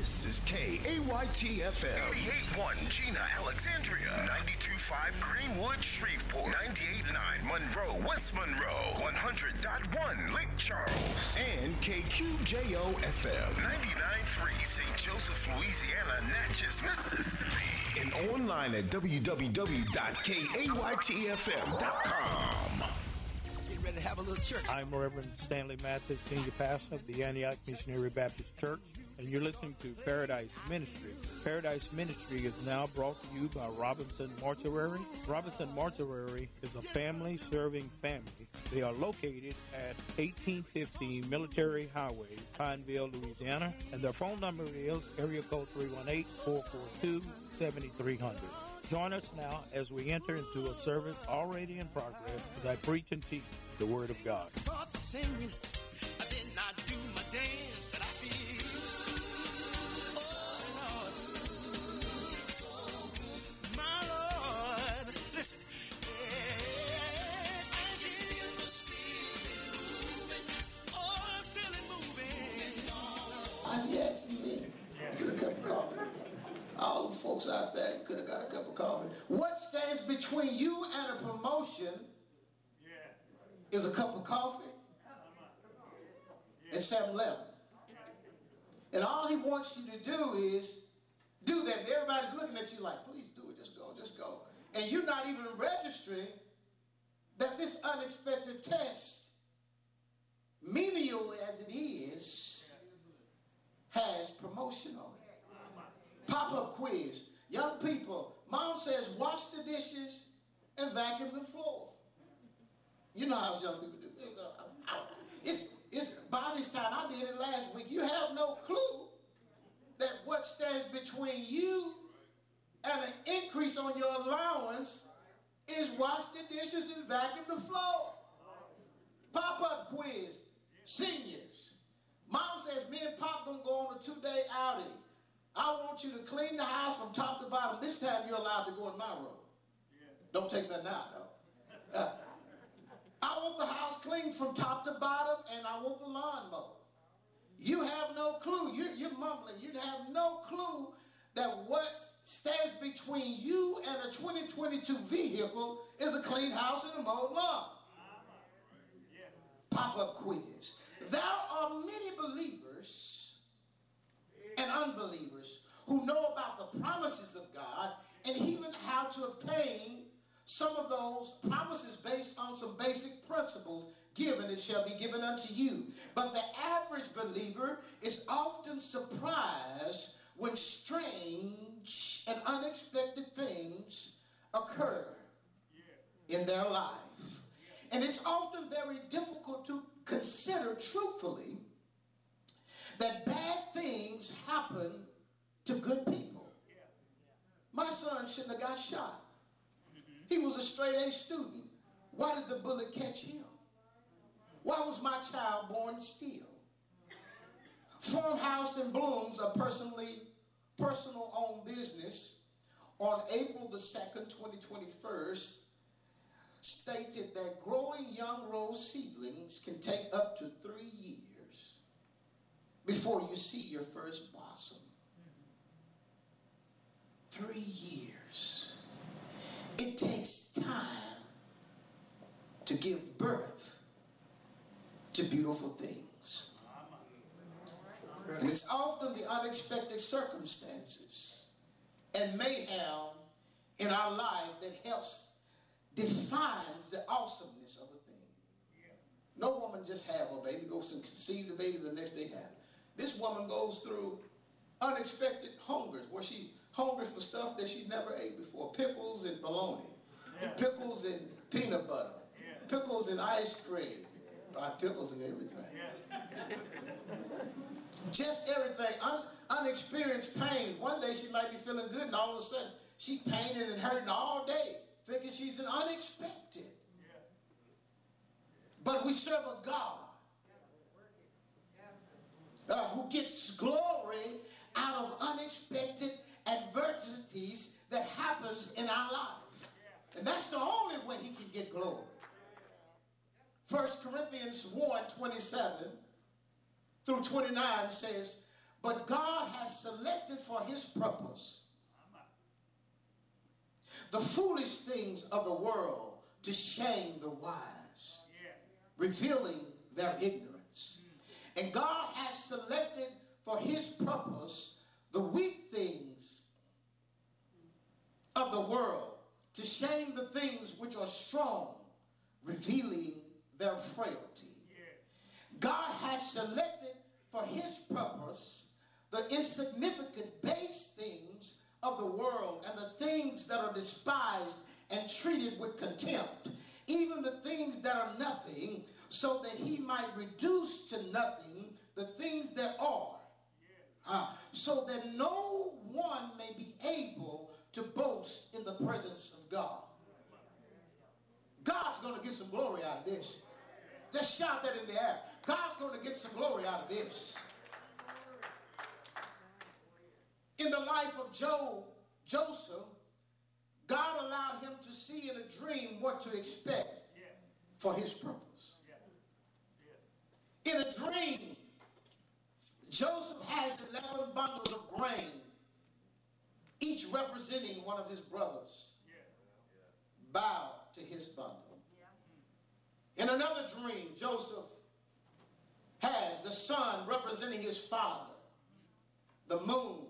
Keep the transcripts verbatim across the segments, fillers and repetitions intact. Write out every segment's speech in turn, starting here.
This is K A Y T F M. eighty-eight point one Gina, Alexandria. ninety-two point five Greenwood, Shreveport. ninety-eight point nine Monroe, West Monroe. one hundred point one Lake Charles. And K Q J O F M. ninety-nine point three Saint Joseph, Louisiana, Natchez, Mississippi. And online at w w w dot k a y t f m dot com. Get ready to have a little church. I'm Reverend Stanley Mathis, Senior Pastor of the Antioch Missionary Baptist Church, and you're listening to Paradise Ministry. Paradise Ministry is now brought to you by Robinson Mortuary. Robinson Mortuary is a family-serving family. They are located at eighteen fifty Military Highway, Pineville, Louisiana, and their phone number is area code three one eight, four four two, seven three zero zero. Join us now as we enter into a service already in progress as I preach and teach the Word of God. Start singing, then I do my dance, and I feel, oh Lord, so good, my Lord. Listen, yeah, I feel the Spirit moving, oh, I feel it moving. I he asking me to get a cup of coffee. All the folks out there could have got a cup of coffee. What stands between you and a promotion yeah. is a cup of coffee yeah. and seven eleven. And all he wants you to do is do that. And everybody's looking at you like, please do it. Just go, just go. And you're not even registering that this unexpected test, menial as it is, has promotion on it. Pop-up quiz. Young people, mom says wash the dishes and vacuum the floor. You know how young people do. It's, it's by this time, I did it last week. You have no clue that what stands between you and an increase on your allowance is wash the dishes and vacuum the floor. Pop-up quiz. Seniors. Mom says me and Pop gonna go on a two-day outing. I want you to clean the house from top to bottom. This time you're allowed to go in my room. Yeah. Don't take nothing out, though. Uh, I want the house cleaned from top to bottom, and I want the lawn mowed. You have no clue. You're, you're mumbling. You have no clue that what stands between you and a twenty twenty-two vehicle is a clean house and a mowed lawn. Yeah. Pop-up quiz. There are many believers and unbelievers who know about the promises of God and even how to obtain some of those promises based on some basic principles. Given, it shall be given unto you. But the average believer is often surprised when strange and unexpected things occur in their life. And it's often very difficult to consider truthfully that bad things happen to good people. My son shouldn't have got shot. He was a straight A student. Why did the bullet catch him? Why was my child born still? Farmhouse and Blooms, a personally personal owned business, on April the second, twenty twenty-one, stated that growing young rose seedlings can take up to three years before you see your first blossom. Three years. It takes time to give birth to beautiful things. And it's often the unexpected circumstances and mayhem in our life that helps defines the awesomeness of a thing. No woman just have a baby, goes and conceive the baby, the next day have it. This woman goes through unexpected hungers where she hungry for stuff that she never ate before. Pickles and bologna. Yeah. Pickles and peanut butter. Yeah. Pickles and ice cream. Yeah. Pickles and everything. Yeah. Just everything. Un unexperienced pains. One day she might be feeling good and all of a sudden she's paining and hurting all day, thinking she's an unexpected. Yeah. But we serve a God uh, who gets glory out of unexpected adversities that happens in our life. And that's the only way he can get glory. First Corinthians one, twenty-seven through twenty-nine says, But God has selected for his purpose the foolish things of the world to shame the wise, revealing their ignorance. And God has selected for his purpose the weak things of the world to shame the things which are strong, revealing their frailty. God has selected for his purpose the insignificant base things of the world and the things that are despised and treated with contempt, even the things that are nothing, so that he might reduce to nothing the things that are, uh, so that no one may be able to boast in the presence of God. God's going to get some glory out of this. Just shout that in the air. God's going to get some glory out of this. In the life of Job, Joseph, God allowed him to see in a dream what to expect for his purpose. In a dream, Joseph has eleven bundles of grain, each representing one of his brothers, bowed to his bundle. In another dream, Joseph has the sun representing his father, the moon,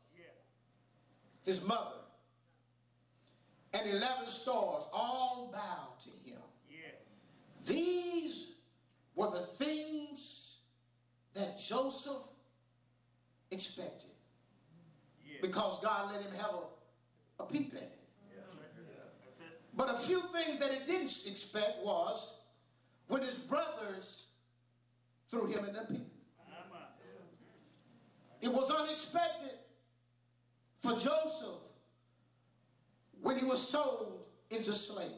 his mother, and eleven stars all bowed to him. These were the things that Joseph expected, because God let him have a, a peep at it. But a few things that he didn't expect was when his brothers threw him in the pit. It was unexpected for Joseph when he was sold into slavery.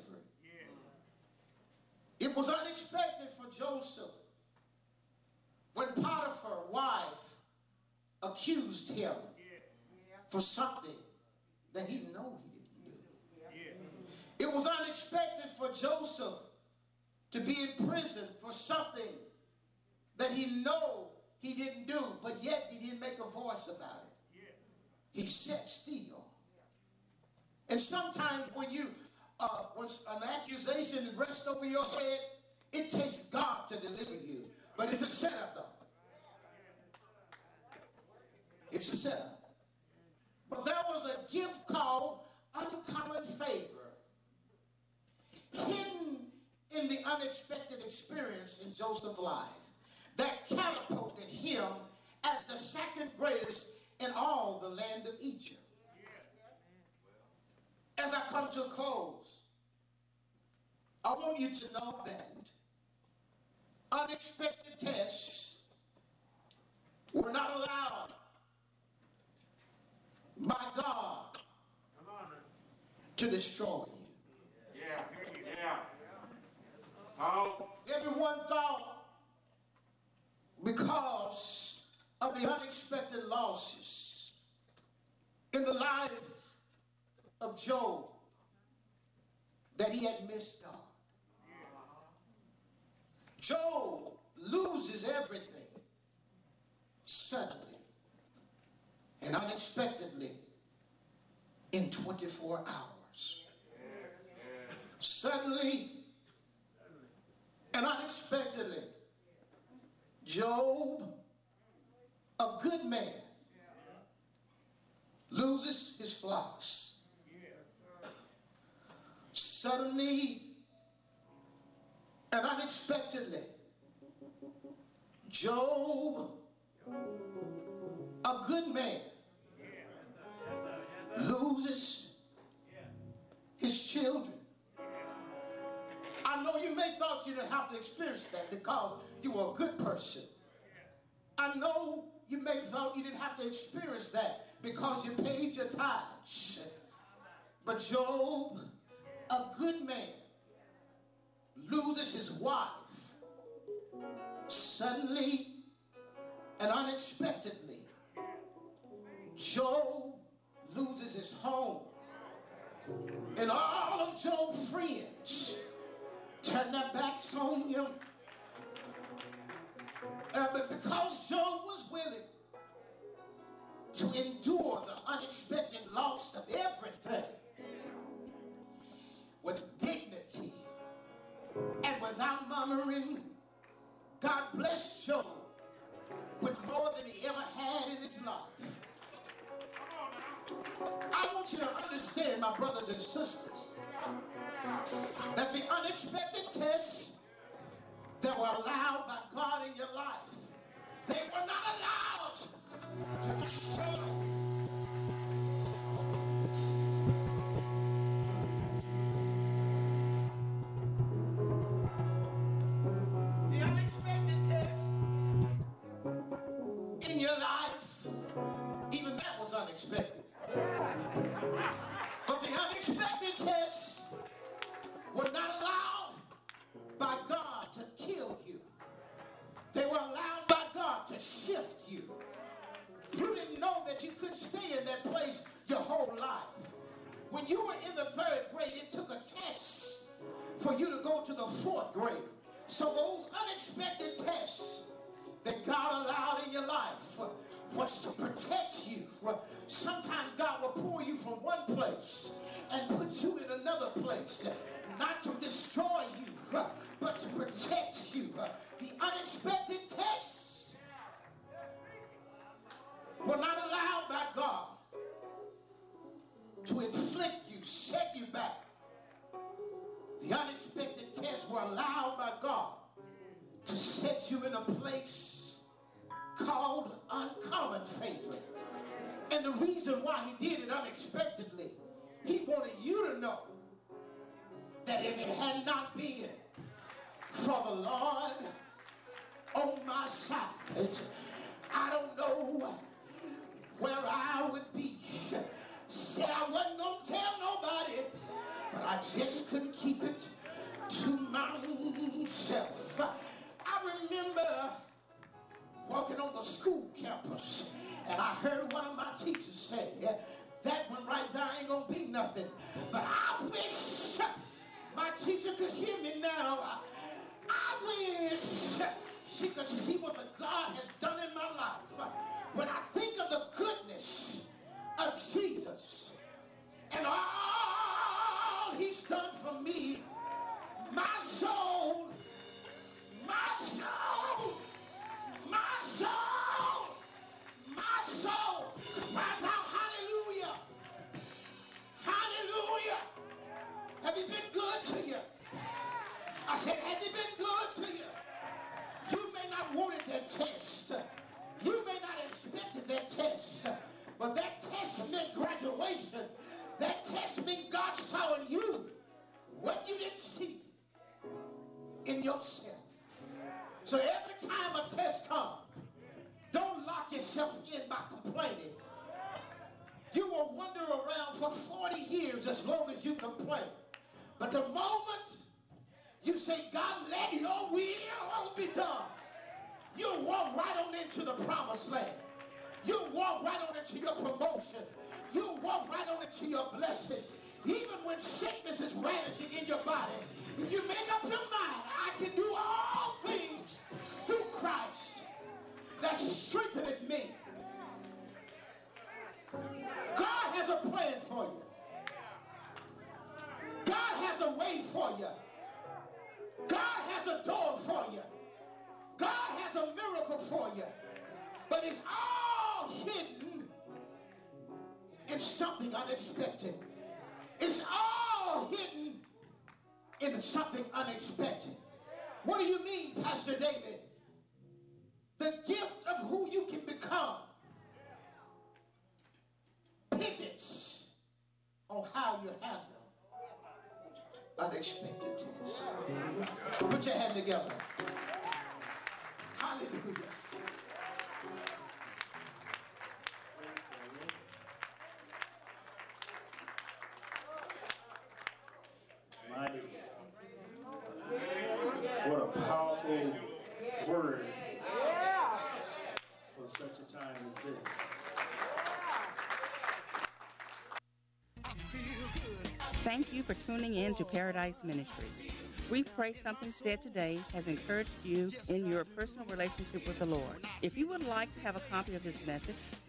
It was unexpected for Joseph when Potiphar's wife accused him for something that he didn't know he didn't do. It was unexpected for Joseph to be in prison for something that he know he didn't do, but yet he didn't make a voice about it. He sat still. And sometimes when you, uh, when an accusation rests over your head, it takes God to deliver you. But it's a setup, though. It's a setup. But there was a gift called uncommon favor, hidden in the unexpected experience in Joseph's life, that catapulted him as the second greatest in all the land of Egypt. As I come to a close, I want you to know that unexpected tests were not allowed by God to destroy you. Yeah, yeah. Oh. Everyone thought because of the unexpected losses in the life of Job that he had missed God. Job loses everything suddenly and unexpectedly in twenty-four hours. Suddenly and unexpectedly, Job, a good man, loses his flocks. Suddenly and unexpectedly, Job, a good man, loses his children. I know you may thought you didn't have to experience that because you were a good person. I know you may thought you didn't have to experience that because you paid your tithes. But Job, a good man, loses his wife suddenly and unexpectedly. Job loses his home. And all of Job's friends turn their backs on him. Uh, but because Job was willing to endure the unexpected loss of everything with dignity and without murmuring. God blessed Job with more than he ever had in his life. I want you to understand, my brothers and sisters, that the unexpected tests that were allowed by God in your life, they were not allowed to destroy you. The unexpected test in your life, even that was unexpected. But the unexpected tests were not allowed by God to kill you. They were allowed by God to shift you. You didn't know that you couldn't stay in that place your whole life. When you were in the third grade, it took a test for you to go to the fourth grade. So those unexpected tests that God allowed in your life was to protect you. Sometimes God will pull you from one place and put you in another place, not to destroy you, but to protect you. The unexpected tests were not allowed by God to inflict you, set you back. The unexpected tests were allowed by God to set you in a place called uncommon favor. And the reason why he did it unexpectedly, he wanted you to know that if it had not been for the Lord on my side, I don't know where I would be. Said I wasn't going to tell nobody, but I just couldn't keep it to myself. I remember walking on the school campus, and I heard one of my teachers say, that one right there ain't going to be nothing. But I wish my teacher could hear me now. I wish she could see what the God has done in my life. When I think of the goodness of Jesus and all he's done for me, my soul, my soul, my soul, my soul cries out, hallelujah, hallelujah. Have he been good to you? I said, has he been good to you? You may not wanted that test. You may not expected that test. But that test meant graduation. That test meant God saw in you what you didn't see in yourself. So every time a test comes, don't lock yourself in by complaining. You will wander around for forty years as long as you complain. But the moment you say, God, let your will be done, you'll walk right on into the promised land. You'll walk right on into your promotion. You'll walk right on into your blessing. Even when sickness is ravaging in your body, if you make up your mind, I can do all things through Christ that strengtheneth me. God has a plan for you. God has a way for you. God has a door for you. God has a miracle for you. But it's all hidden in something unexpected. It's all hidden in something unexpected. What do you mean, Pastor David? The gift of who you can become pivots on how you handle unexpected tests. Put your hand together. Hallelujah. Mighty. What a powerful word for such a time as this. Thank you for tuning in to Paradise Ministry. We pray something said today has encouraged you in your personal relationship with the Lord. If you would like to have a copy of this message,